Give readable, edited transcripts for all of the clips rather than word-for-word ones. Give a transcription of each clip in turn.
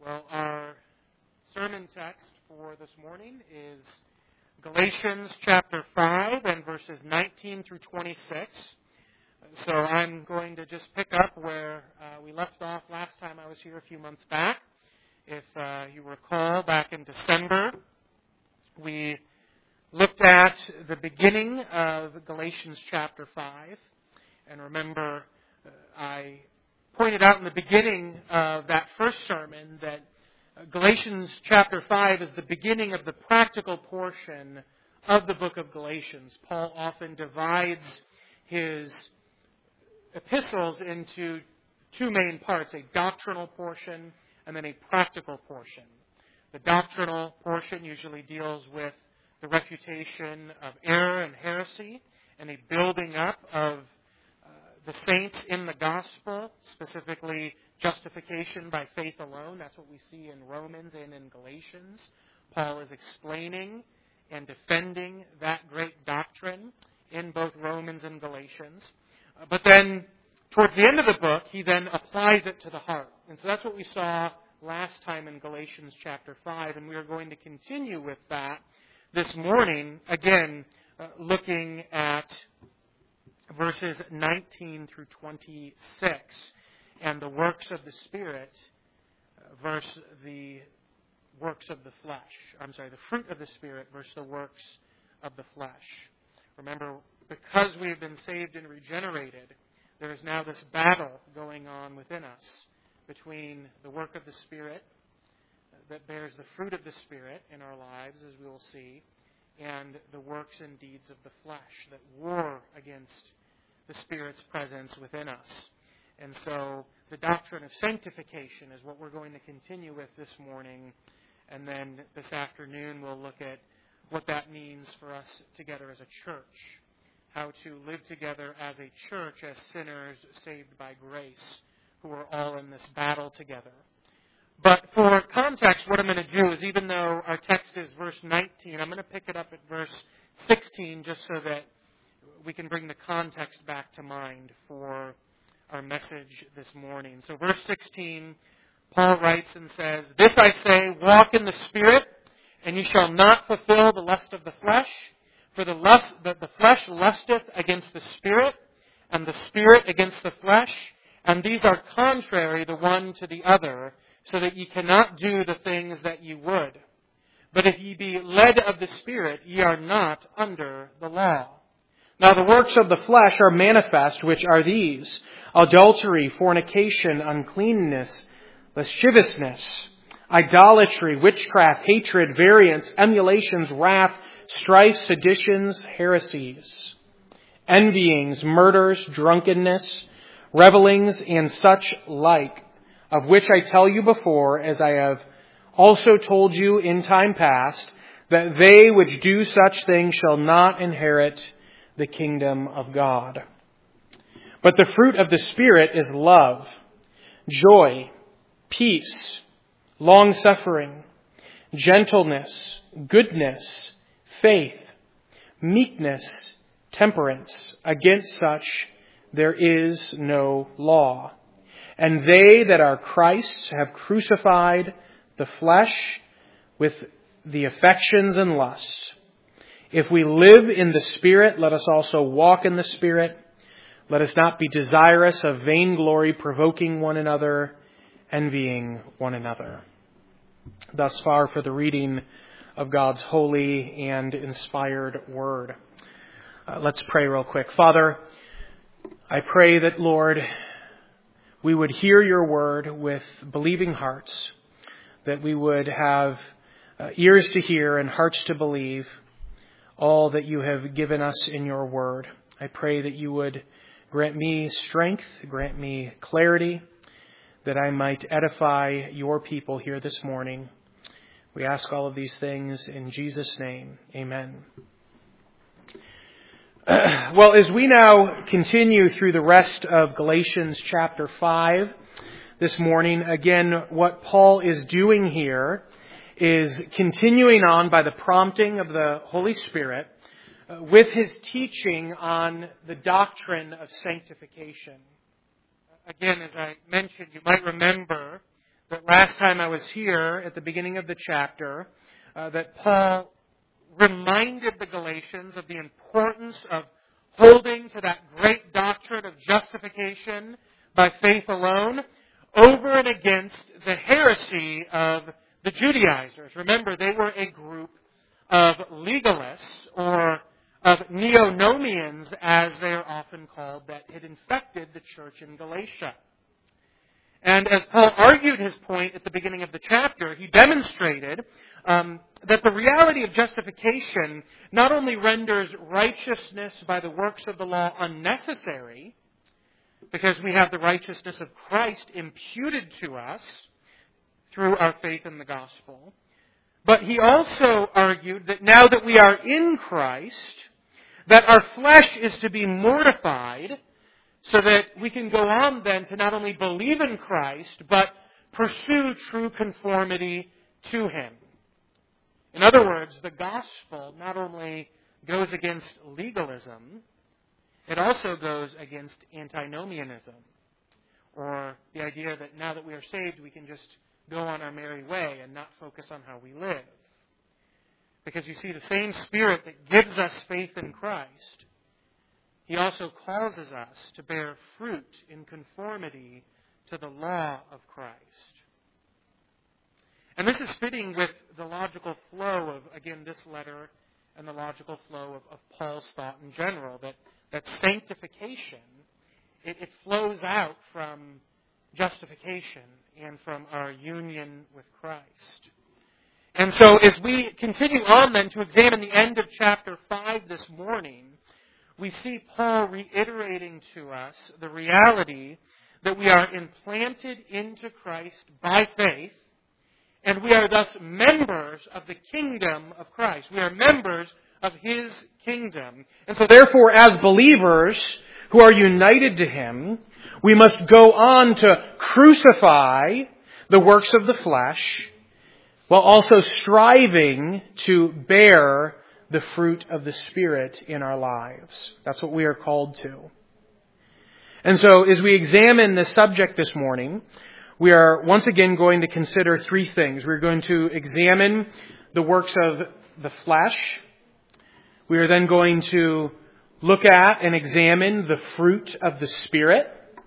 Well, our sermon text for this morning is Galatians chapter 5 and verses 19 through 26. So I'm going to just pick up where we left off last time I was here a few months back. If you recall, back in December, we looked at the beginning of Galatians chapter 5. And remember, I pointed out in the beginning of that first sermon that Galatians chapter 5 is the beginning of the practical portion of the book of Galatians. Paul often divides his epistles into two main parts, a doctrinal portion and then a practical portion. The doctrinal portion usually deals with the refutation of error and heresy and a building up of the saints in the gospel, specifically justification by faith alone. That's what we see in Romans and in Galatians. Paul is explaining and defending that great doctrine in both Romans and Galatians. But then, towards the end of the book, he then applies it to the heart. And so that's what we saw last time in Galatians chapter 5, and we are going to continue with that this morning, again, looking at verses 19 through 26, and the works of the Spirit versus the works of the flesh. The fruit of the Spirit versus the works of the flesh. Remember, because we have been saved and regenerated, there is now this battle going on within us between the work of the Spirit that bears the fruit of the Spirit in our lives, as we will see, and the works and deeds of the flesh that war against the Spirit's presence within us. And so the doctrine of sanctification is what we're going to continue with this morning. And then this afternoon we'll look at what that means for us together as a church. How to live together as a church, as sinners saved by grace, who are all in this battle together. But for context, what I'm going to do is, even though our text is verse 19, I'm going to pick it up at verse 16 just so that we can bring the context back to mind for our message this morning. So verse 16, Paul writes and says, "This I say, walk in the Spirit, and you shall not fulfill the lust of the flesh. For the flesh lusteth against the Spirit, and the Spirit against the flesh, and these are contrary the one to the other, so that ye cannot do the things that ye would. But if ye be led of the Spirit, ye are not under the law. Now the works of the flesh are manifest, which are these: adultery, fornication, uncleanness, lasciviousness, idolatry, witchcraft, hatred, variance, emulations, wrath, strife, seditions, heresies, envyings, murders, drunkenness, revelings, and such like, of which I tell you before, as I have also told you in time past, that they which do such things shall not inherit the kingdom of God. But the fruit of the Spirit is love, joy, peace, long-suffering, gentleness, goodness, faith, meekness, temperance. Against such there is no law. And they that are Christ's have crucified the flesh with the affections and lusts. If we live in the Spirit, let us also walk in the Spirit. Let us not be desirous of vainglory, provoking one another, envying one another." Thus far for the reading of God's holy and inspired word. Let's pray real quick. Father, I pray that, Lord, we would hear your word with believing hearts, that we would have ears to hear and hearts to believe all that you have given us in your word. I pray that you would grant me strength, grant me clarity, that I might edify your people here this morning. We ask all of these things in Jesus' name. Amen. Well, as we now continue through the rest of Galatians chapter 5 this morning, again, what Paul is doing here is continuing on by the prompting of the Holy Spirit with his teaching on the doctrine of sanctification. Again, as I mentioned, you might remember that last time I was here at the beginning of the chapter, that Paul reminded the Galatians of the importance of holding to that great doctrine of justification by faith alone over and against the heresy of the Judaizers. Remember, they were a group of legalists, or of neonomians, as they are often called, that had infected the church in Galatia. And as Paul argued his point at the beginning of the chapter, he demonstrated that the reality of justification not only renders righteousness by the works of the law unnecessary, because we have the righteousness of Christ imputed to us through our faith in the gospel, but he also argued that now that we are in Christ, that our flesh is to be mortified so that we can go on then to not only believe in Christ, but pursue true conformity to Him. In other words, the gospel not only goes against legalism, it also goes against antinomianism, or the idea that now that we are saved, we can just go on our merry way and not focus on how we live. Because you see, the same Spirit that gives us faith in Christ, He also causes us to bear fruit in conformity to the law of Christ. And this is fitting with the logical flow of, again, this letter and the logical flow of Paul's thought in general, that sanctification, it flows out from justification and from our union with Christ. And so as we continue on then to examine the end of chapter 5 this morning, we see Paul reiterating to us the reality that we are implanted into Christ by faith, and we are thus members of the kingdom of Christ. We are members of His kingdom. And so therefore, as believers who are united to Him, we must go on to crucify the works of the flesh, while also striving to bear the fruit of the Spirit in our lives. That's what we are called to. And so, as we examine this subject this morning, we are once again going to consider three things. We're going to examine the works of the flesh. We are then going to look at and examine the fruit of the Spirit.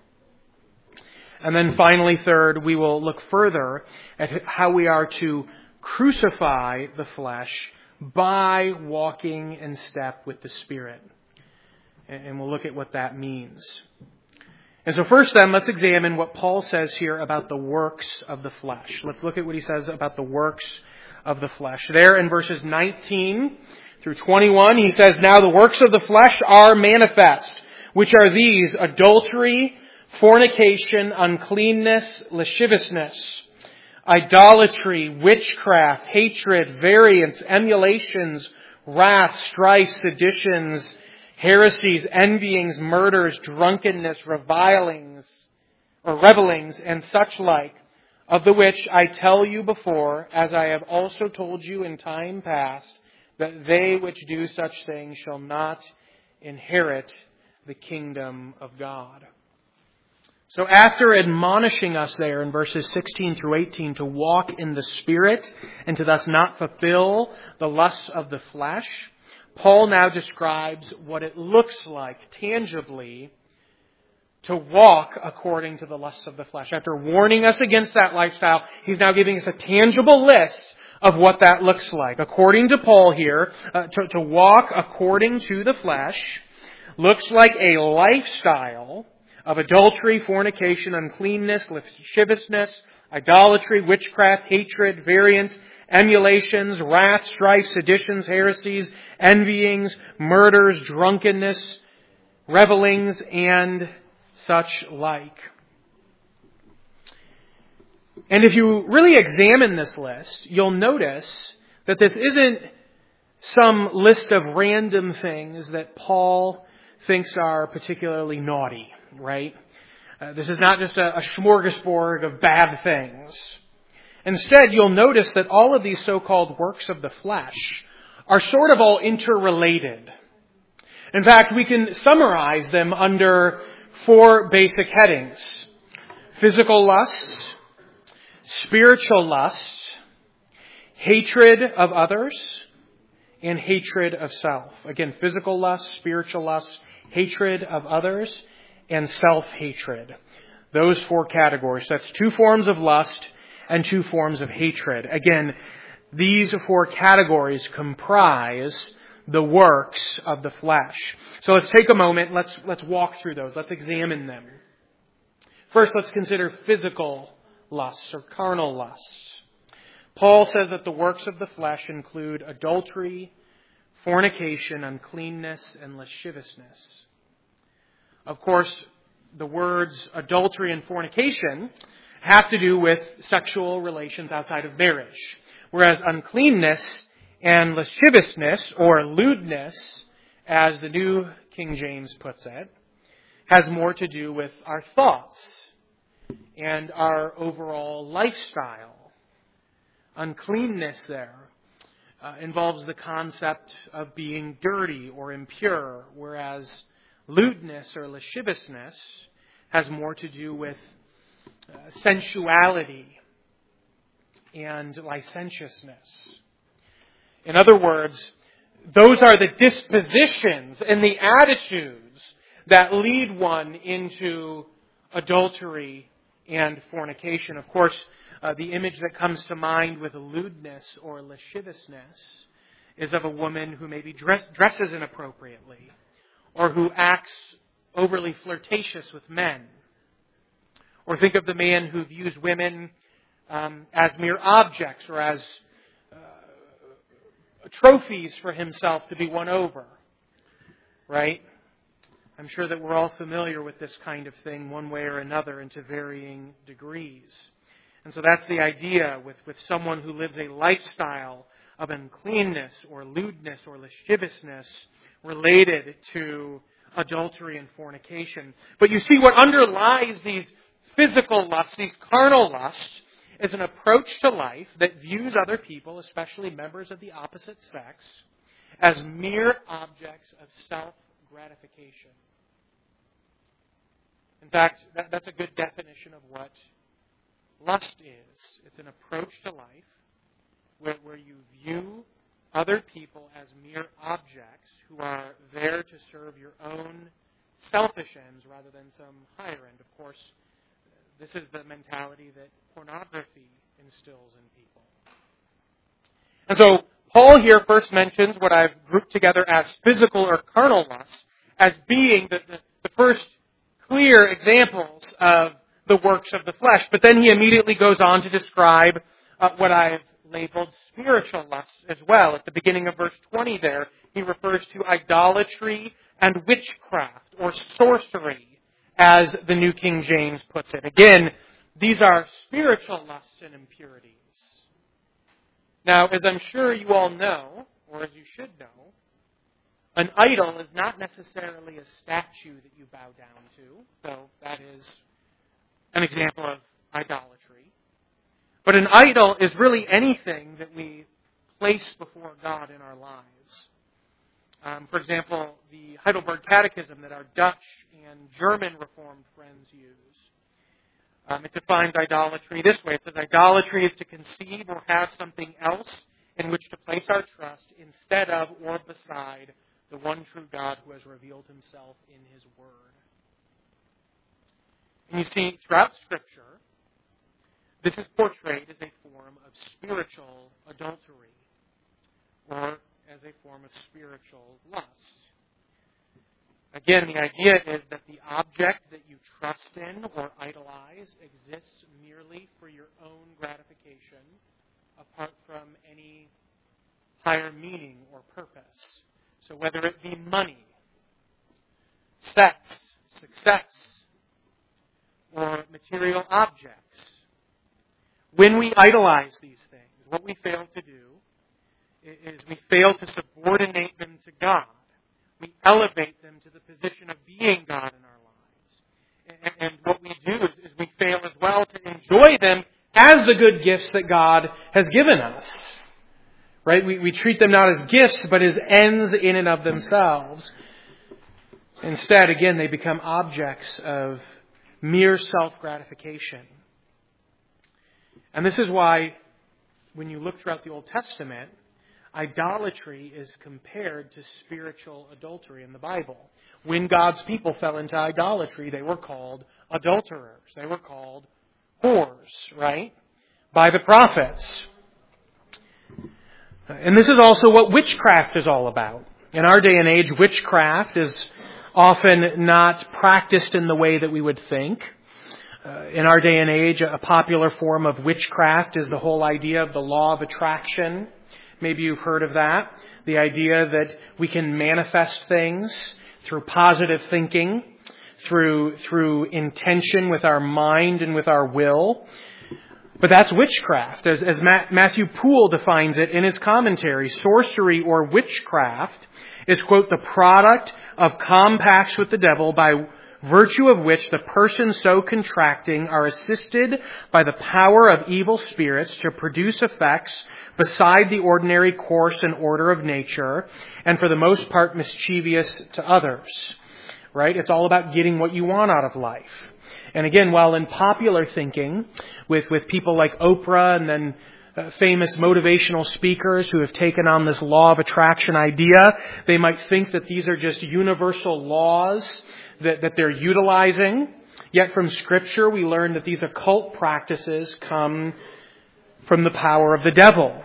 And then finally, third, we will look further at how we are to crucify the flesh by walking in step with the Spirit. And we'll look at what that means. And so first then, let's examine what Paul says here about the works of the flesh. Let's look at what he says about the works of the flesh. There in verses 19 through 21, he says, "Now the works of the flesh are manifest, which are these: adultery, fornication, uncleanness, lasciviousness, idolatry, witchcraft, hatred, variance, emulations, wrath, strife, seditions, heresies, envyings, murders, drunkenness, revilings, or revelings, and such like, of the which I tell you before, as I have also told you in time past, that they which do such things shall not inherit the kingdom of God." So after admonishing us there in verses 16 through 18 to walk in the Spirit and to thus not fulfill the lusts of the flesh, Paul now describes what it looks like tangibly to walk according to the lusts of the flesh. After warning us against that lifestyle, he's now giving us a tangible list of what that looks like. According to Paul here, to walk according to the flesh looks like a lifestyle of adultery, fornication, uncleanness, lasciviousness, idolatry, witchcraft, hatred, variance, emulations, wrath, strife, seditions, heresies, envyings, murders, drunkenness, revelings, and such like. And if you really examine this list, you'll notice that this isn't some list of random things that Paul thinks are particularly naughty, right? This is not just a smorgasbord of bad things. Instead, you'll notice that all of these so-called works of the flesh are sort of all interrelated. In fact, we can summarize them under 4 basic headings: physical lusts, spiritual lust, hatred of others, and hatred of self. Again, physical lust, spiritual lust, hatred of others, and self-hatred. Those 4 categories. That's 2 forms of lust and 2 forms of hatred. Again, these 4 categories comprise the works of the flesh. So let's take a moment. Let's walk through those. Let's examine them. First, let's consider physical lusts or carnal lusts. Paul says that the works of the flesh include adultery, fornication, uncleanness, and lasciviousness. Of course, the words adultery and fornication have to do with sexual relations outside of marriage, whereas uncleanness and lasciviousness, or lewdness, as the New King James puts it, has more to do with our thoughts and our overall lifestyle. Uncleanness there involves the concept of being dirty or impure, whereas lewdness or lasciviousness has more to do with sensuality and licentiousness. In other words, those are the dispositions and the attitudes that lead one into adultery and fornication. Of course, the image that comes to mind with lewdness or lasciviousness is of a woman who maybe dresses inappropriately or who acts overly flirtatious with men. Or think of the man who views women as mere objects or as trophies for himself to be won over. Right? I'm sure that we're all familiar with this kind of thing one way or another and to varying degrees. And so that's the idea with someone who lives a lifestyle of uncleanness or lewdness or lasciviousness related to adultery and fornication. But you see, what underlies these physical lusts, these carnal lusts, is an approach to life that views other people, especially members of the opposite sex, as mere objects of self-gratification. In fact, that's a good definition of what lust is. It's an approach to life where you view other people as mere objects who are there to serve your own selfish ends rather than some higher end. Of course, this is the mentality that pornography instills in people. And so Paul here first mentions what I've grouped together as physical or carnal lust as being the first clear examples of the works of the flesh. But then he immediately goes on to describe what I've labeled spiritual lust as well. At the beginning of verse 20 there, he refers to idolatry and witchcraft or sorcery, as the New King James puts it. Again, these are spiritual lusts and impurities. Now, as I'm sure you all know, or as you should know, an idol is not necessarily a statue that you bow down to, though that is an example of idolatry. But an idol is really anything that we place before God in our lives. For example, the Heidelberg Catechism that our Dutch and German Reformed friends use. It defines idolatry this way. It says, idolatry is to conceive or have something else in which to place our trust instead of or beside the one true God who has revealed himself in his Word. And you see, throughout Scripture, this is portrayed as a form of spiritual adultery, or as a form of spiritual lust. Again, the idea is that the object that you trust in or idolize exists merely for your own gratification, apart from any higher meaning or purpose. So whether it be money, sex, success, or material objects, when we idolize these things, what we fail to do is we fail to subordinate them to God. We elevate them to the position of being God in our lives. And what we do is we fail as well to enjoy them as the good gifts that God has given us. Right? We treat them not as gifts, but as ends in and of themselves. Instead, again, they become objects of mere self-gratification. And this is why when you look throughout the Old Testament, idolatry is compared to spiritual adultery in the Bible. When God's people fell into idolatry, they were called adulterers. They were called whores, right? By the prophets. And this is also what witchcraft is all about. In our day and age, witchcraft is often not practiced in the way that we would think. In our day and age, a popular form of witchcraft is the whole idea of the law of attraction. Maybe you've heard of that. The idea that we can manifest things through positive thinking, through intention with our mind and with our will. But that's witchcraft. As Matthew Poole defines it in his commentary, sorcery or witchcraft is, quote, the product of compacts with the devil by virtue of which the persons so contracting are assisted by the power of evil spirits to produce effects beside the ordinary course and order of nature, and for the most part mischievous to others. Right? It's all about getting what you want out of life. And again, while in popular thinking, with people like Oprah and then famous motivational speakers who have taken on this law of attraction idea, they might think that these are just universal laws that they're utilizing. Yet from Scripture, we learn that these occult practices come from the power of the devil.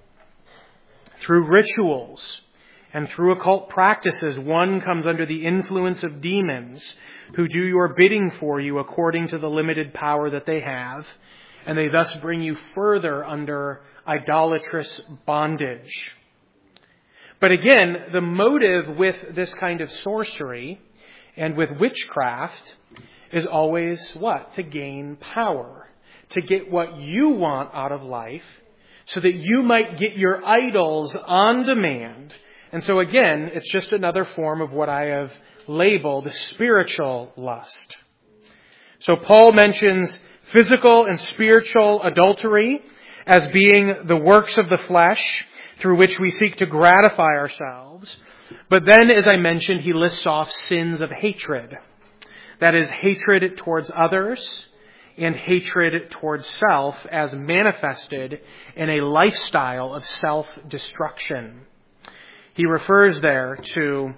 Through rituals and through occult practices, one comes under the influence of demons who do your bidding for you according to the limited power that they have, and they thus bring you further under idolatrous bondage. But again, the motive with this kind of sorcery and with witchcraft is always what? To gain power. To get what you want out of life so that you might get your idols on demand. And so again, it's just another form of what I have labeled spiritual lust. So Paul mentions physical and spiritual adultery as being the works of the flesh through which we seek to gratify ourselves. But then, as I mentioned, he lists off sins of hatred. That is, hatred towards others and hatred towards self as manifested in a lifestyle of self-destruction. He refers there to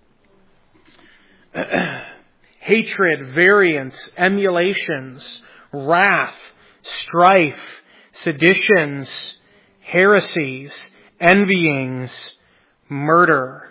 hatred, variance, emulations, wrath, strife, seditions, heresies, envyings, murders.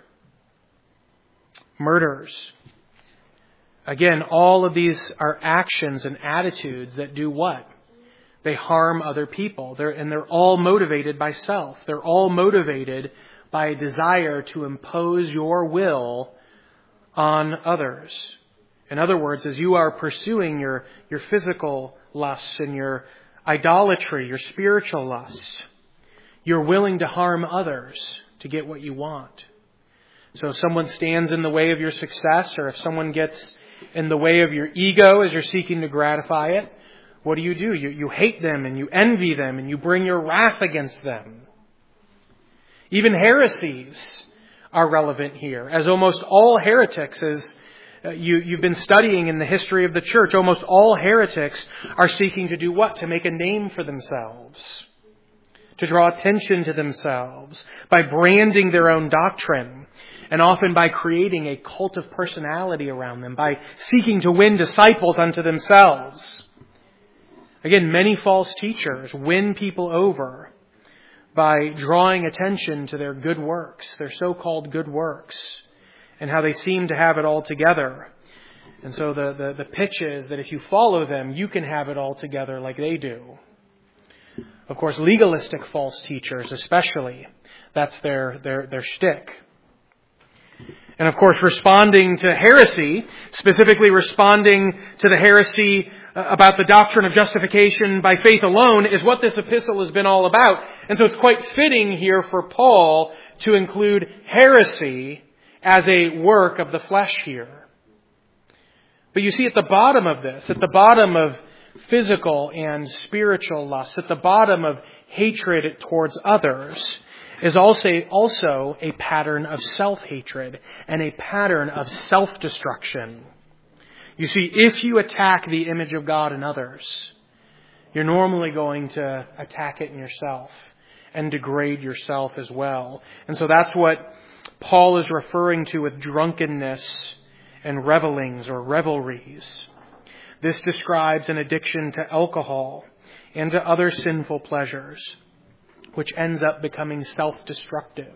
Again, all of these are actions and attitudes that do what? They harm other people. They're all motivated by self. They're all motivated by a desire to impose your will on others. In other words, as you are pursuing your physical lusts and your idolatry, your spiritual lusts, you're willing to harm others to get what you want. So if someone stands in the way of your success, or if someone gets in the way of your ego as you're seeking to gratify it, what do? You hate them and you envy them and you bring your wrath against them. Even heresies are relevant here, as almost all heretics, as you've been studying in the history of the church, almost all heretics are seeking to do what? To make a name for themselves, to draw attention to themselves by branding their own doctrine, and often by creating a cult of personality around them, by seeking to win disciples unto themselves. Again, many false teachers win people over by drawing attention to their good works, their so-called good works, and how they seem to have it all together. And so the pitch is that if you follow them, you can have it all together like they do. Of course, legalistic false teachers especially, that's their shtick. And of course, responding to heresy, specifically responding to the heresy about the doctrine of justification by faith alone, is what this epistle has been all about. And so it's quite fitting here for Paul to include heresy as a work of the flesh here. But you see, at the bottom of this, at the bottom of physical and spiritual lust, at the bottom of hatred towards others, is also a pattern of self-hatred and a pattern of self-destruction. You see, if you attack the image of God in others, you're normally going to attack it in yourself and degrade yourself as well. And so that's what Paul is referring to with drunkenness and revelings or revelries. This describes an addiction to alcohol and to other sinful pleasures, which ends up becoming self-destructive.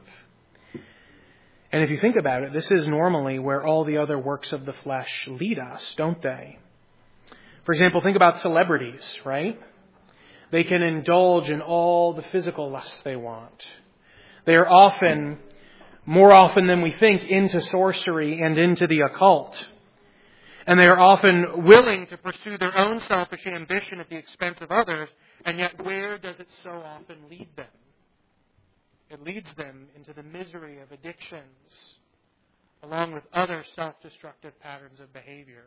And if you think about it, this is normally where all the other works of the flesh lead us, don't they? For example, think about celebrities, right? They can indulge in all the physical lusts they want. They are often, more often than we think, into sorcery and into the occult. And they are often willing to pursue their own selfish ambition at the expense of others, and yet where does it so often lead them? It leads them into the misery of addictions, along with other self-destructive patterns of behavior.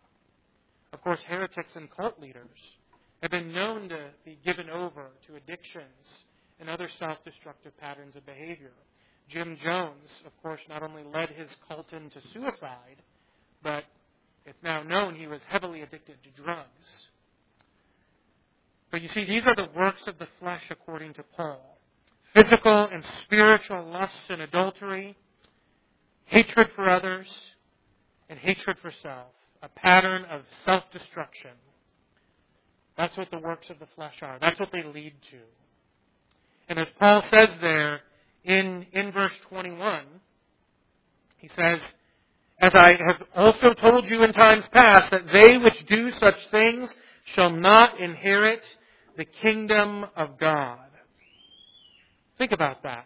Of course, heretics and cult leaders have been known to be given over to addictions and other self-destructive patterns of behavior. Jim Jones, of course, not only led his cult into suicide, but it's now known he was heavily addicted to drugs. But you see, these are the works of the flesh according to Paul. Physical and spiritual lusts and adultery, hatred for others, and hatred for self. A pattern of self-destruction. That's what the works of the flesh are. That's what they lead to. And as Paul says there in verse 21, he says, "As I have also told you in times past, that they which do such things shall not inherit the kingdom of God." Think about that.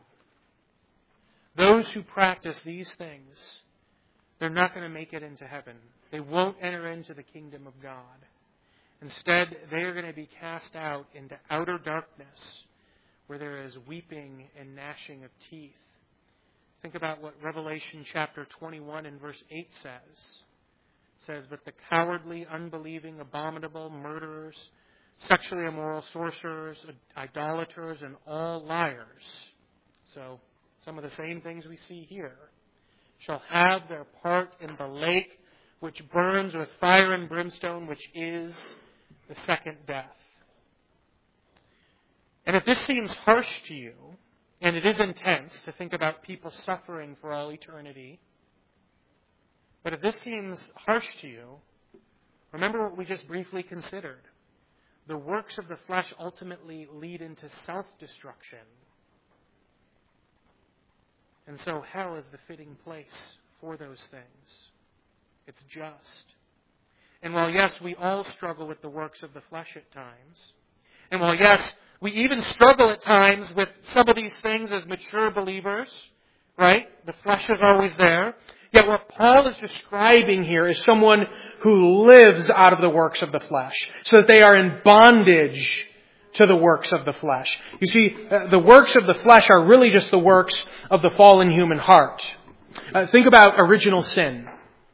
Those who practice these things, they're not going to make it into heaven. They won't enter into the kingdom of God. Instead, they are going to be cast out into outer darkness, where there is weeping and gnashing of teeth. Think about what Revelation chapter 21 and verse 8 says. It says, "But the cowardly, unbelieving, abominable, murderers, sexually immoral, sorcerers, idolaters, and all liars." So, some of the same things we see here. "Shall have their part in the lake, which burns with fire and brimstone, which is the second death." And if this seems harsh to you, and it is intense to think about people suffering for all eternity, but if this seems harsh to you, remember what we just briefly considered. The works of the flesh ultimately lead into self-destruction. And so hell is the fitting place for those things. It's just. And while, yes, we all struggle with the works of the flesh at times, and while, yes, we even struggle at times with some of these things as mature believers, right? The flesh is always there. Yet what Paul is describing here is someone who lives out of the works of the flesh, so that they are in bondage to the works of the flesh. You see, the works of the flesh are really just the works of the fallen human heart. Think about original sin.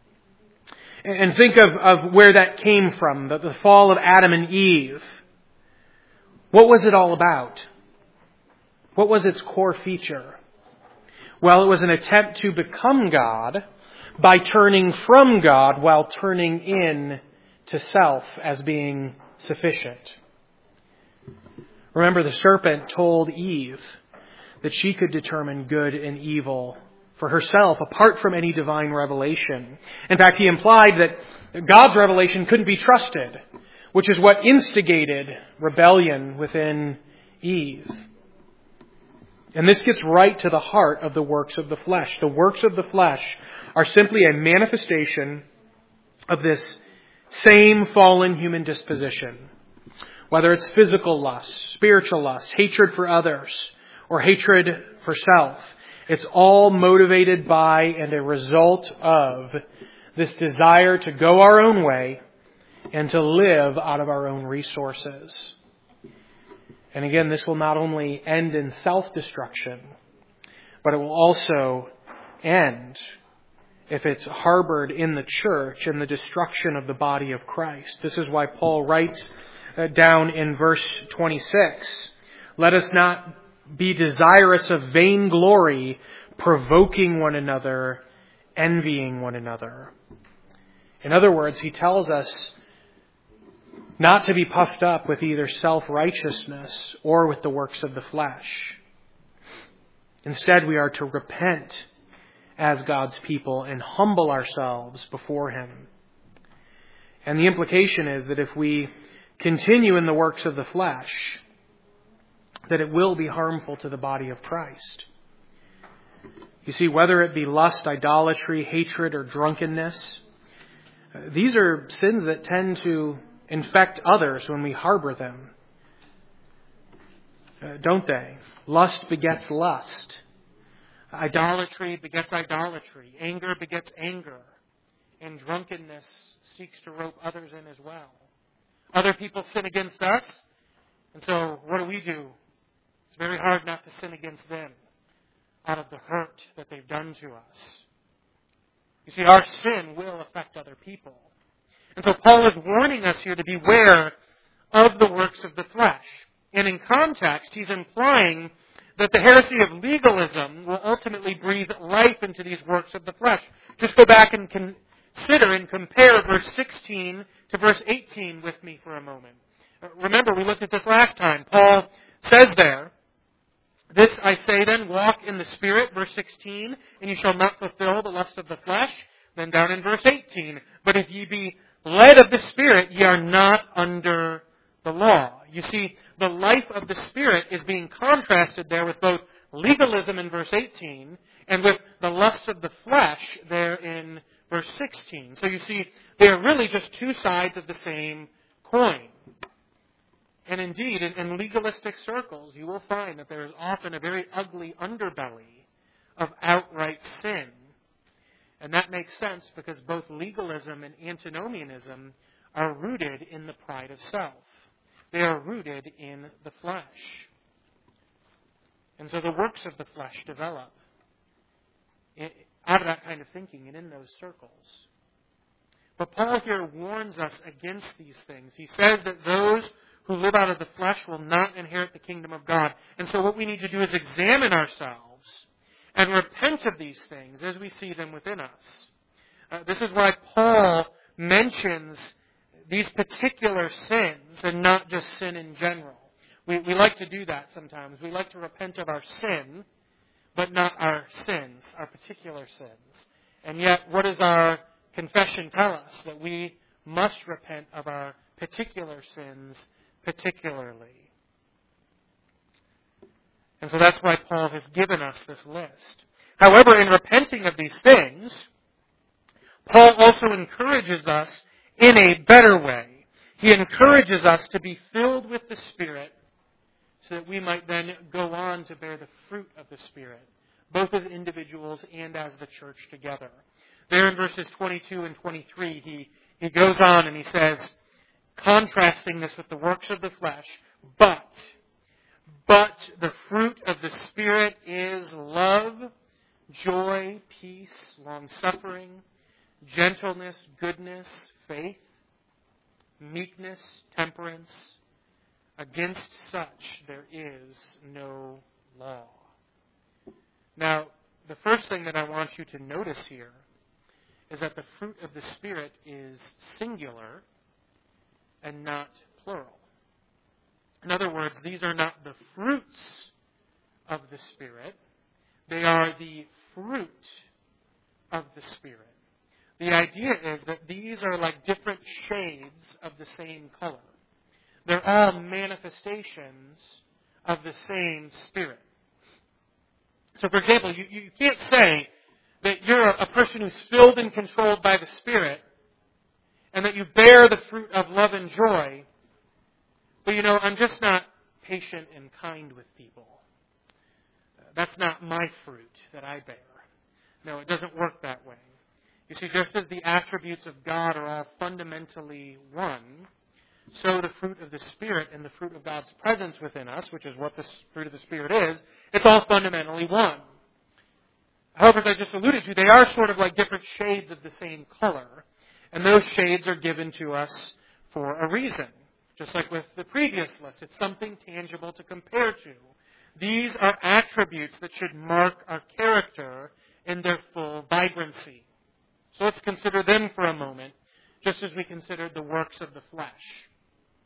And think of where that came from, the fall of Adam and Eve. What was it all about? What was its core feature? Well, it was an attempt to become God by turning from God while turning in to self as being sufficient. Remember, the serpent told Eve that she could determine good and evil for herself apart from any divine revelation. In fact, he implied that God's revelation couldn't be trusted, which is what instigated rebellion within Eve. And this gets right to the heart of the works of the flesh. The works of the flesh are simply a manifestation of this same fallen human disposition. Whether it's physical lust, spiritual lust, hatred for others, or hatred for self. It's all motivated by and a result of this desire to go our own way and to live out of our own resources. And again, this will not only end in self-destruction, but it will also end, if it's harbored in the church, in the destruction of the body of Christ. This is why Paul writes down in verse 26, "Let us not be desirous of vainglory, provoking one another, envying one another." In other words, he tells us not to be puffed up with either self-righteousness or with the works of the flesh. Instead, we are to repent as God's people and humble ourselves before Him. And the implication is that if we continue in the works of the flesh, that it will be harmful to the body of Christ. You see, whether it be lust, idolatry, hatred, or drunkenness, these are sins that tend to infect others when we harbor them. Don't they? Lust begets lust. Idolatry begets idolatry. Anger begets anger. And drunkenness seeks to rope others in as well. Other people sin against us, and so what do? It's very hard not to sin against them out of the hurt that they've done to us. You see, our sin will affect other people. And so Paul is warning us here to beware of the works of the flesh. And in context, he's implying that the heresy of legalism will ultimately breathe life into these works of the flesh. Just go back and consider and compare verse 16 to verse 18 with me for a moment. Remember, we looked at this last time. Paul says there, "This I say then, walk in the Spirit," verse 16, "and you shall not fulfill the lust of the flesh." Then down in verse 18, "But if ye be led of the Spirit, ye are not under the law." You see, the life of the Spirit is being contrasted there with both legalism in verse 18 and with the lust of the flesh there in verse 16. So you see, they are really just two sides of the same coin. And indeed, in legalistic circles, you will find that there is often a very ugly underbelly of outright sin. And that makes sense because both legalism and antinomianism are rooted in the pride of self. They are rooted in the flesh. And so the works of the flesh develop out of that kind of thinking and in those circles. But Paul here warns us against these things. He says that those who live out of the flesh will not inherit the kingdom of God. And so what we need to do is examine ourselves and repent of these things as we see them within us. This is why Paul mentions these particular sins and not just sin in general. We like to do that sometimes. We like to repent of our sin, but not our sins, our particular sins. And yet, what does our confession tell us? That we must repent of our particular sins particularly. And so that's why Paul has given us this list. However, in repenting of these things, Paul also encourages us in a better way. He encourages us to be filled with the Spirit so that we might then go on to bear the fruit of the Spirit, both as individuals and as the church together. There in verses 22 and 23, he goes on and he says, contrasting this with the works of the flesh, but the fruit of the Spirit is love, joy, peace, long-suffering, gentleness, goodness, faith, meekness, temperance. Against such there is no law. Now, the first thing that I want you to notice here is that the fruit of the Spirit is singular and not plural. In other words, these are not the fruits of the Spirit. They are the fruit of the Spirit. The idea is that these are like different shades of the same color. They're all manifestations of the same Spirit. So, for example, you can't say that you're a person who's filled and controlled by the Spirit and that you bear the fruit of love and joy, but, I'm just not patient and kind with people. That's not my fruit that I bear. No, it doesn't work that way. You see, just as the attributes of God are all fundamentally one, so the fruit of the Spirit and the fruit of God's presence within us, which is what the fruit of the Spirit is, it's all fundamentally one. However, as I just alluded to, they are sort of like different shades of the same color, and those shades are given to us for a reason. Just like with the previous list, it's something tangible to compare to. These are attributes that should mark our character in their full vibrancy. So let's consider them for a moment, just as we considered the works of the flesh.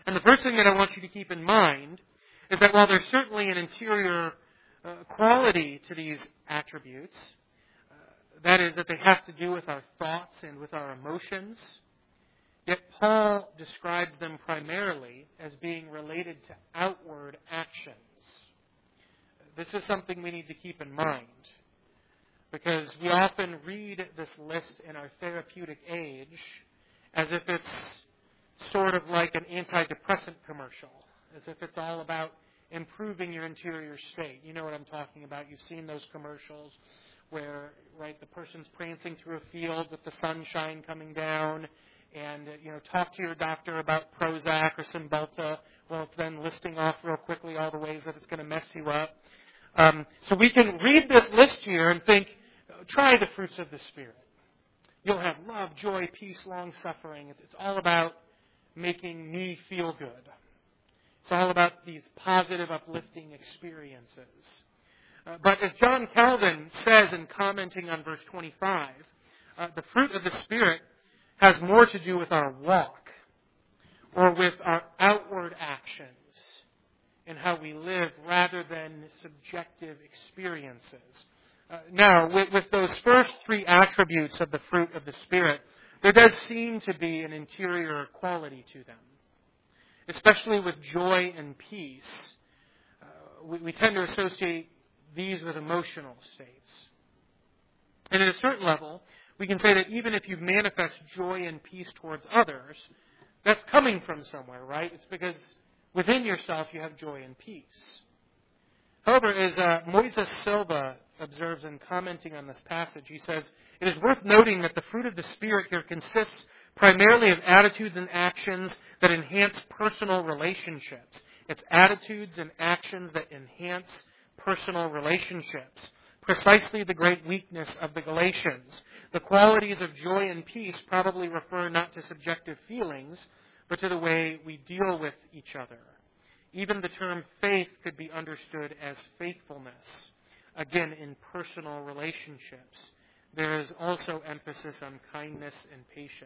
And the first thing that I want you to keep in mind is that while there's certainly an interior quality to these attributes, that is, that they have to do with our thoughts and with our emotions, yet Paul describes them primarily as being related to outward actions. This is something we need to keep in mind, because we often read this list in our therapeutic age as if it's sort of like an antidepressant commercial, as if it's all about improving your interior state. You know what I'm talking about. You've seen those commercials where, right, the person's prancing through a field with the sunshine coming down, and, talk to your doctor about Prozac or Cymbalta. Well, it's then listing off real quickly all the ways that it's going to mess you up. So we can read this list here and think, try the fruits of the Spirit. You'll have love, joy, peace, long-suffering. It's all about making me feel good. It's all about these positive, uplifting experiences. But as John Calvin says in commenting on verse 25, the fruit of the Spirit has more to do with our walk or with our outward actions and how we live rather than subjective experiences. Now, with those first three attributes of the fruit of the Spirit, there does seem to be an interior quality to them. Especially with joy and peace, we tend to associate these with emotional states. And at a certain level, we can say that even if you manifest joy and peace towards others, that's coming from somewhere, right? It's because within yourself you have joy and peace. However, as Moises Silva observes in commenting on this passage, he says, it is worth noting that the fruit of the Spirit here consists primarily of attitudes and actions that enhance personal relationships. It's attitudes and actions that enhance personal relationships. Precisely the great weakness of the Galatians. The qualities of joy and peace probably refer not to subjective feelings, but to the way we deal with each other. Even the term faith could be understood as faithfulness. Again, in personal relationships. There is also emphasis on kindness and patience.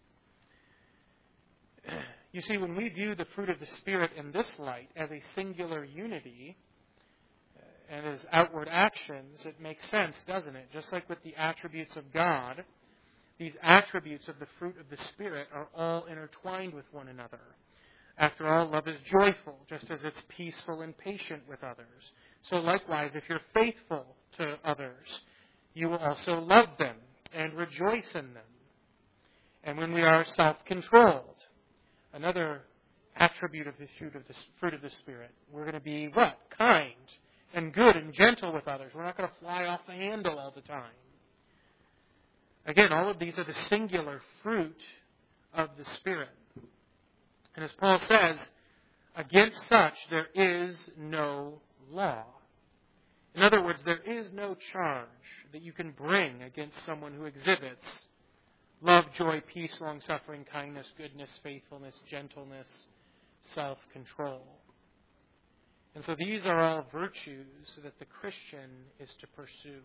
You see, when we view the fruit of the Spirit in this light as a singular unity and as outward actions, it makes sense, doesn't it? Just like with the attributes of God, these attributes of the fruit of the Spirit are all intertwined with one another. After all, love is joyful, just as it's peaceful and patient with others. So likewise, if you're faithful to others, you will also love them and rejoice in them. And when we are self-controlled, another attribute of the fruit of the Spirit, we're going to be what? Kind and good and gentle with others. We're not going to fly off the handle all the time. Again, all of these are the singular fruit of the Spirit. And as Paul says, against such there is no law. In other words, there is no charge that you can bring against someone who exhibits love, joy, peace, long-suffering, kindness, goodness, faithfulness, gentleness, self-control. And so these are all virtues that the Christian is to pursue.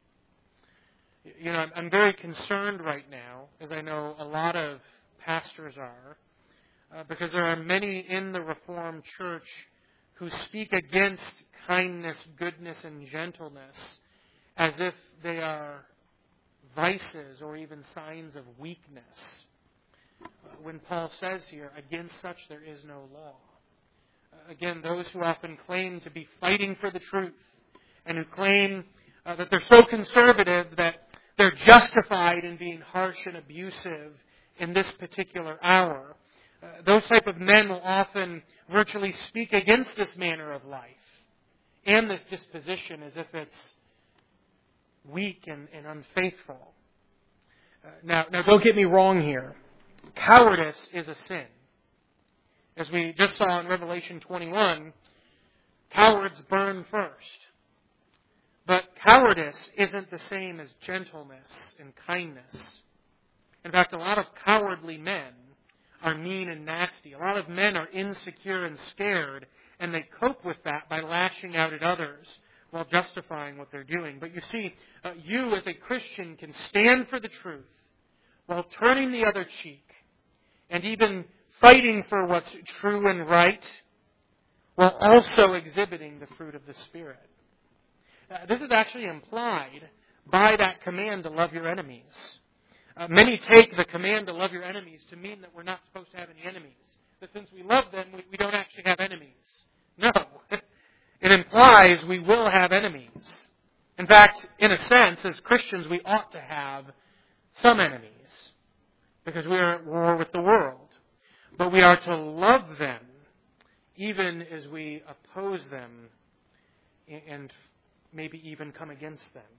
I'm very concerned right now, as I know a lot of pastors are, because there are many in the Reformed Church who speak against kindness, goodness, and gentleness as if they are vices or even signs of weakness. When Paul says here, against such there is no law. Again, those who often claim to be fighting for the truth and who claim that they're so conservative that they're justified in being harsh and abusive in this particular hour. Those type of men will often virtually speak against this manner of life and this disposition as if it's weak and unfaithful. Now, don't get me wrong here. Cowardice is a sin. As we just saw in Revelation 21, cowards burn first. But cowardice isn't the same as gentleness and kindness. In fact, a lot of cowardly men are mean and nasty. A lot of men are insecure and scared, and they cope with that by lashing out at others while justifying what they're doing. But you see, you as a Christian can stand for the truth while turning the other cheek and even fighting for what's true and right, while also exhibiting the fruit of the Spirit. This is actually implied by that command to love your enemies. Many take the command to love your enemies to mean that we're not supposed to have any enemies. That since we love them, we don't actually have enemies. No. It implies we will have enemies. In fact, in a sense, as Christians, we ought to have some enemies because we are at war with the world. But we are to love them even as we oppose them and maybe even come against them.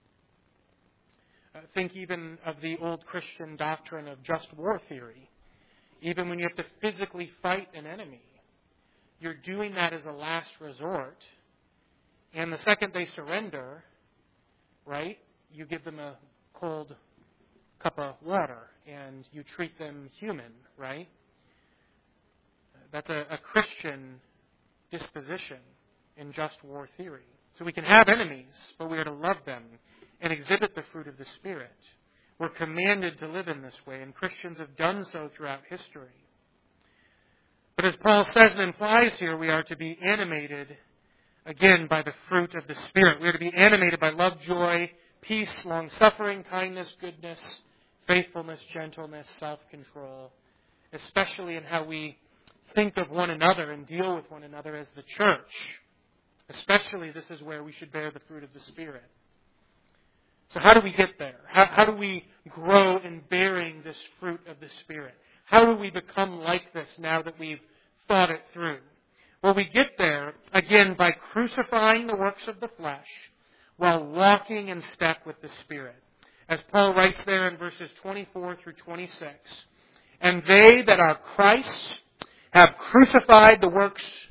Think even of the old Christian doctrine of just war theory. Even when you have to physically fight an enemy, you're doing that as a last resort. And the second they surrender, right, you give them a cold cup of water and you treat them human, right? That's a Christian disposition in just war theory. So we can have enemies, but we are to love them and exhibit the fruit of the Spirit. We're commanded to live in this way, and Christians have done so throughout history. But as Paul says and implies here, we are to be animated, again, by the fruit of the Spirit. We are to be animated by love, joy, peace, long-suffering, kindness, goodness, faithfulness, gentleness, self-control, especially in how we think of one another and deal with one another as the church. Especially, this is where we should bear the fruit of the Spirit. So how do we get there? How do we grow in bearing this fruit of the Spirit? How do we become like this now that we've thought it through? Well, we get there, again, by crucifying the works of the flesh while walking in step with the Spirit. As Paul writes there in verses 24 through 26, and they that are Christ's have crucified the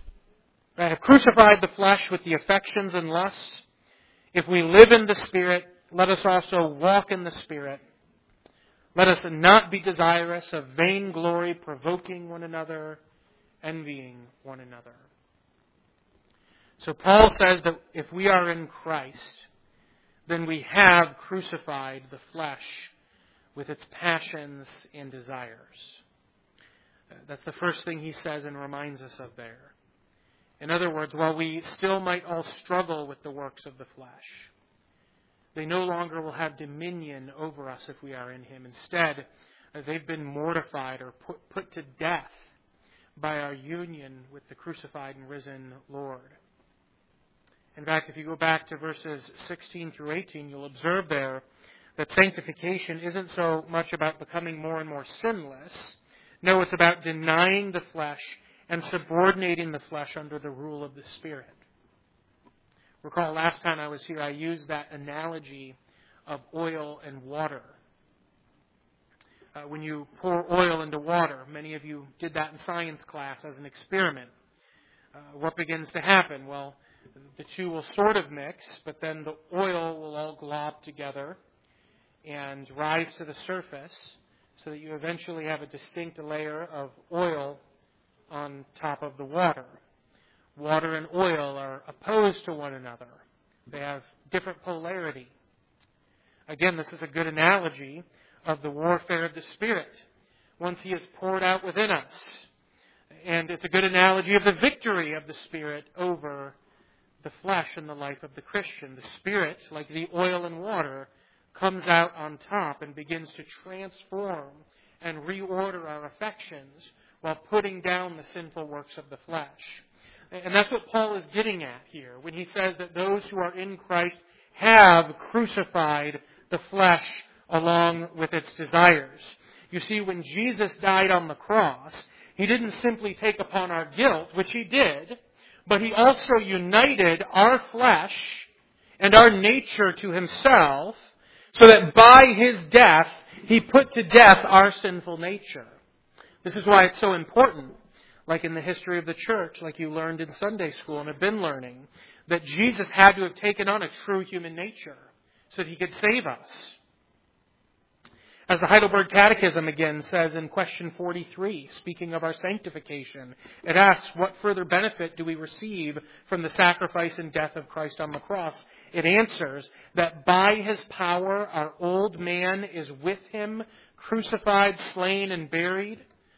flesh with the affections and lusts. If we live in the Spirit, let us also walk in the Spirit. Let us not be desirous of vainglory, provoking one another, envying one another. So Paul says that if we are in Christ, then we have crucified the flesh with its passions and desires. That's the first thing he says and reminds us of there. In other words, while we still might all struggle with the works of the flesh, they no longer will have dominion over us if we are in Him. Instead, they've been mortified or put to death by our union with the crucified and risen Lord. In fact, if you go back to verses 16 through 18, you'll observe there that sanctification isn't so much about becoming more and more sinless. No, it's about denying the flesh and subordinating the flesh under the rule of the Spirit. Recall last time I was here, I used that analogy of oil and water. When you pour oil into water, many of you did that in science class as an experiment. What begins to happen? Well, the two will sort of mix, but then the oil will all glob together and rise to the surface so that you eventually have a distinct layer of oil on top of the water. Water and oil are opposed to one another. They have different polarity. Again, this is a good analogy of the warfare of the Spirit once He is poured out within us. And it's a good analogy of the victory of the Spirit over the flesh in the life of the Christian. The Spirit, like the oil and water, comes out on top and begins to transform and reorder our affections while putting down the sinful works of the flesh. And that's what Paul is getting at here when he says that those who are in Christ have crucified the flesh along with its desires. You see, when Jesus died on the cross, He didn't simply take upon our guilt, which He did, but He also united our flesh and our nature to Himself so that by His death, He put to death our sinful nature. This is why it's so important, like in the history of the church, like you learned in Sunday school and have been learning, that Jesus had to have taken on a true human nature so that He could save us. As the Heidelberg Catechism again says in question 43, speaking of our sanctification, it asks, what further benefit do we receive from the sacrifice and death of Christ on the cross? It answers that by His power our old man is with Him, crucified, slain, and buried.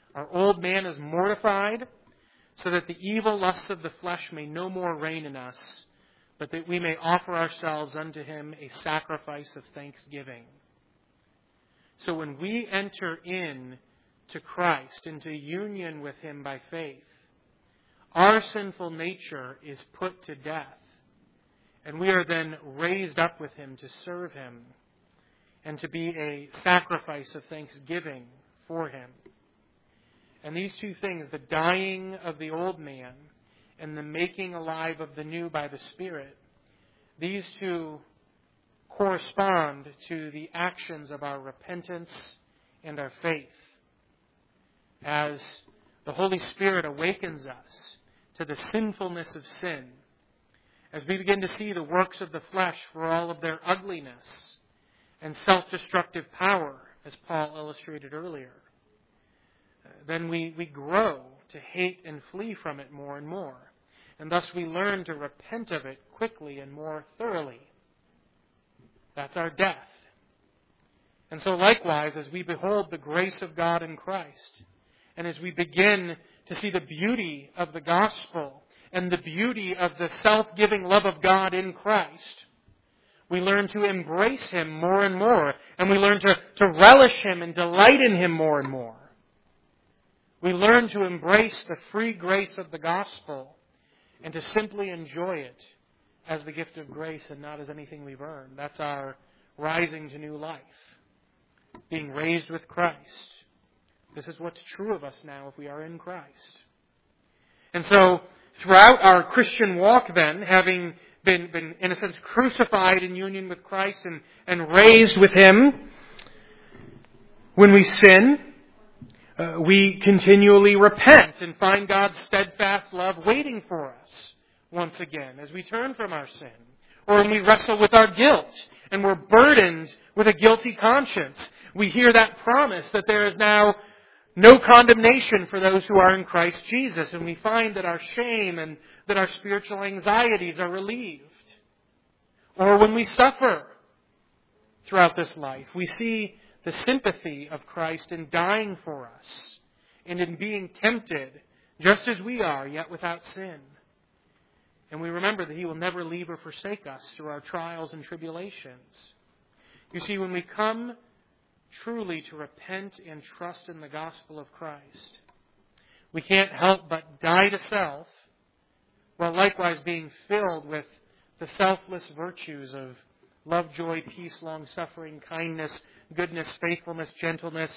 Our old man is mortified, so that the evil lusts of the flesh may no more reign in us, but that we may offer ourselves unto him a sacrifice of thanksgiving. So when we enter in to Christ, into union with him by faith, our sinful nature is put to death, and we are then raised up with him to serve him and to be a sacrifice of thanksgiving for him. And these two things, the dying of the old man and the making alive of the new by the Spirit, these two correspond to the actions of our repentance and our faith. As the Holy Spirit awakens us to the sinfulness of sin, as we begin to see the works of the flesh for all of their ugliness and self-destructive power, as Paul illustrated earlier, then we grow to hate and flee from it more and more. And thus we learn to repent of it quickly and more thoroughly. That's our death. And so likewise, as we behold the grace of God in Christ, and as we begin to see the beauty of the gospel and the beauty of the self-giving love of God in Christ, we learn to embrace him more and more, and we learn to relish him and delight in him more and more. We learn to embrace the free grace of the gospel and to simply enjoy it as the gift of grace and not as anything we've earned. That's our rising to new life, being raised with Christ. This is what's true of us now if we are in Christ. And so, throughout our Christian walk then, having been in a sense crucified in union with Christ and raised with him, when we sin, we continually repent and find God's steadfast love waiting for us once again as we turn from our sin. Or when we wrestle with our guilt and we're burdened with a guilty conscience, we hear that promise that there is now no condemnation for those who are in Christ Jesus. And we find that our shame and that our spiritual anxieties are relieved. Or when we suffer throughout this life, we see the sympathy of Christ in dying for us and in being tempted just as we are, yet without sin. And we remember that he will never leave or forsake us through our trials and tribulations. You see, when we come truly to repent and trust in the gospel of Christ, we can't help but die to self, while likewise being filled with the selfless virtues of love, joy, peace, long-suffering, kindness, goodness, faithfulness, gentleness,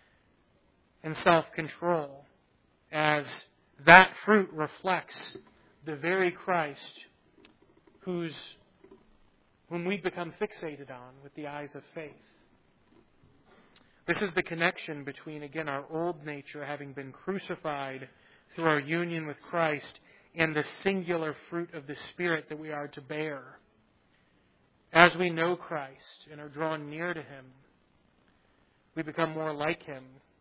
and self-control, as that fruit reflects the very Christ whom we become fixated on with the eyes of faith. This is the connection between, again, our old nature having been crucified through our union with Christ and the singular fruit of the Spirit that we are to bear. As we know Christ and are drawn near to him, we become more like him.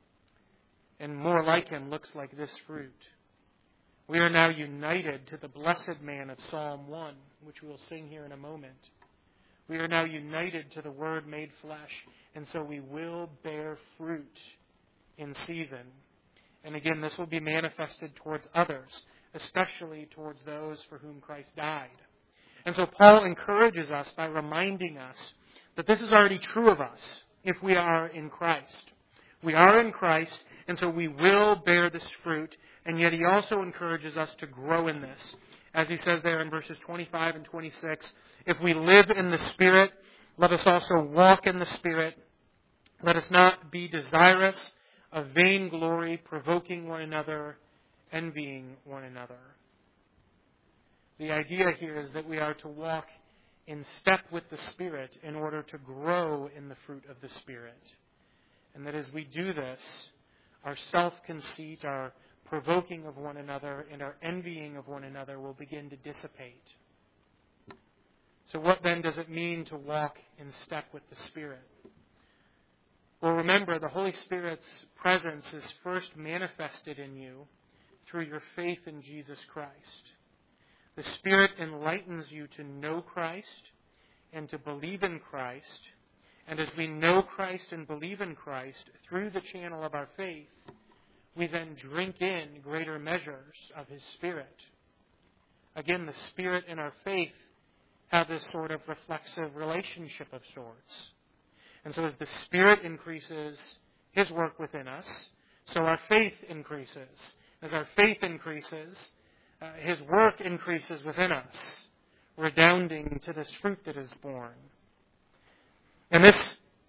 And more like him looks like this fruit. We are now united to the blessed man of Psalm 1, which we will sing here in a moment. We are now united to the Word made flesh, and so we will bear fruit in season. And again, this will be manifested towards others, especially towards those for whom Christ died. And so Paul encourages us by reminding us that this is already true of us if we are in Christ. We are in Christ, and so we will bear this fruit, and yet he also encourages us to grow in this. As he says there in verses 25 and 26, if we live in the Spirit, let us also walk in the Spirit. Let us not be desirous of vain glory, provoking one another, envying one another. The idea here is that we are to walk in step with the Spirit in order to grow in the fruit of the Spirit. And that as we do this, our self-conceit, our provoking of one another, and our envying of one another will begin to dissipate. So what then does it mean to walk in step with the Spirit? Well, remember, the Holy Spirit's presence is first manifested in you through your faith in Jesus Christ. The Spirit enlightens you to know Christ and to believe in Christ. And as we know Christ and believe in Christ through the channel of our faith, we then drink in greater measures of His Spirit. Again, the Spirit and our faith have this sort of reflexive relationship of sorts. And so as the Spirit increases His work within us, so our faith increases. As our faith increases, His work increases within us, redounding to this fruit that is born. And this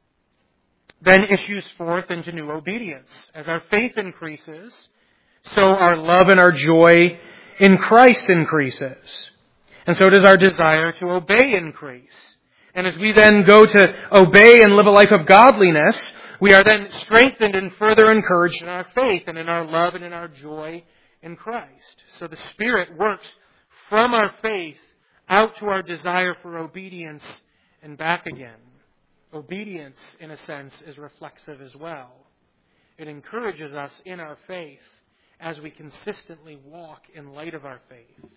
then issues forth into new obedience. As our faith increases, so our love and our joy in Christ increases. And so does our desire to obey increase. And as we then go to obey and live a life of godliness, we are then strengthened and further encouraged in our faith and in our love and in our joy in Christ. So the Spirit works from our faith out to our desire for obedience and back again. Obedience, in a sense, is reflexive as well. It encourages us in our faith as we consistently walk in light of our faith.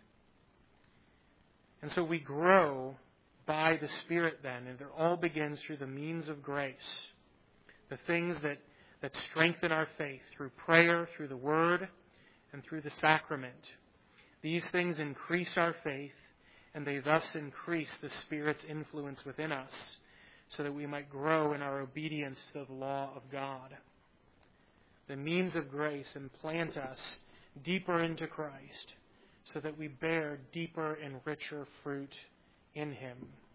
And so we grow by the Spirit then, and it all begins through the means of grace. The things that strengthen our faith through prayer, through the Word, and through the sacrament. These things increase our faith, and they thus increase the Spirit's influence within us, so that we might grow in our obedience to the law of God. The means of grace implant us deeper into Christ, so that we bear deeper and richer fruit in Him.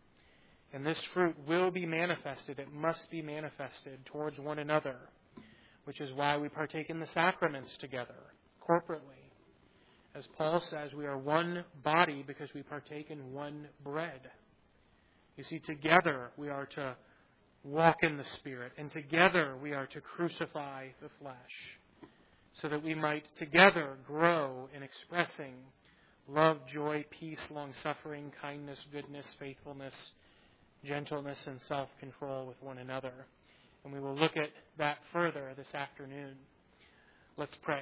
And this fruit will be manifested. It must be manifested towards one another, which is why we partake in the sacraments together, corporately. As Paul says, we are one body because we partake in one bread. You see, together we are to walk in the Spirit, and together we are to crucify the flesh, so that we might together grow in expressing love, joy, peace, long-suffering, kindness, goodness, faithfulness, gentleness, and self-control with one another. And we will look at that further this afternoon. Let's pray.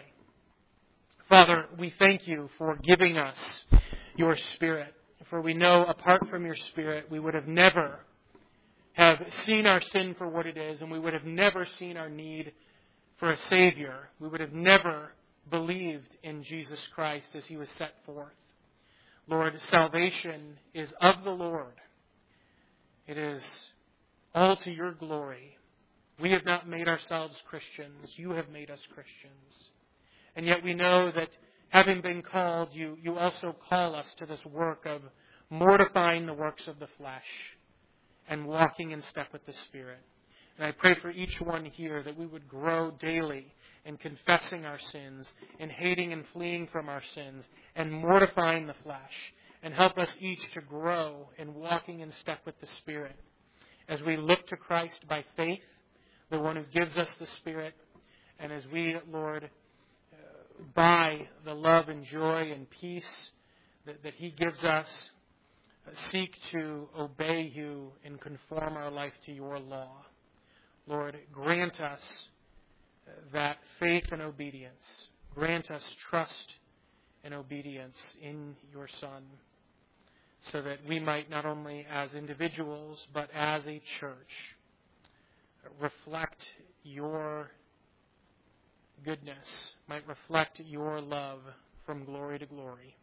Father, we thank You for giving us Your Spirit. For we know apart from Your Spirit, we would have never have seen our sin for what it is, and we would have never seen our need for a Savior. We would have never believed in Jesus Christ as He was set forth. Lord, salvation is of the Lord. It is all to Your glory. We have not made ourselves Christians. You have made us Christians. And yet we know that having been called, you also call us to this work of mortifying the works of the flesh and walking in step with the Spirit. And I pray for each one here that we would grow daily in confessing our sins and hating and fleeing from our sins and mortifying the flesh, and help us each to grow in walking in step with the Spirit as we look to Christ by faith, the one who gives us the Spirit, and as we, Lord, by the love and joy and peace that He gives us, seek to obey You and conform our life to Your law. Lord, grant us that faith and obedience. Grant us trust and obedience in Your Son, so that we might not only as individuals, but as a church, reflect Your goodness, might reflect Your love from glory to glory.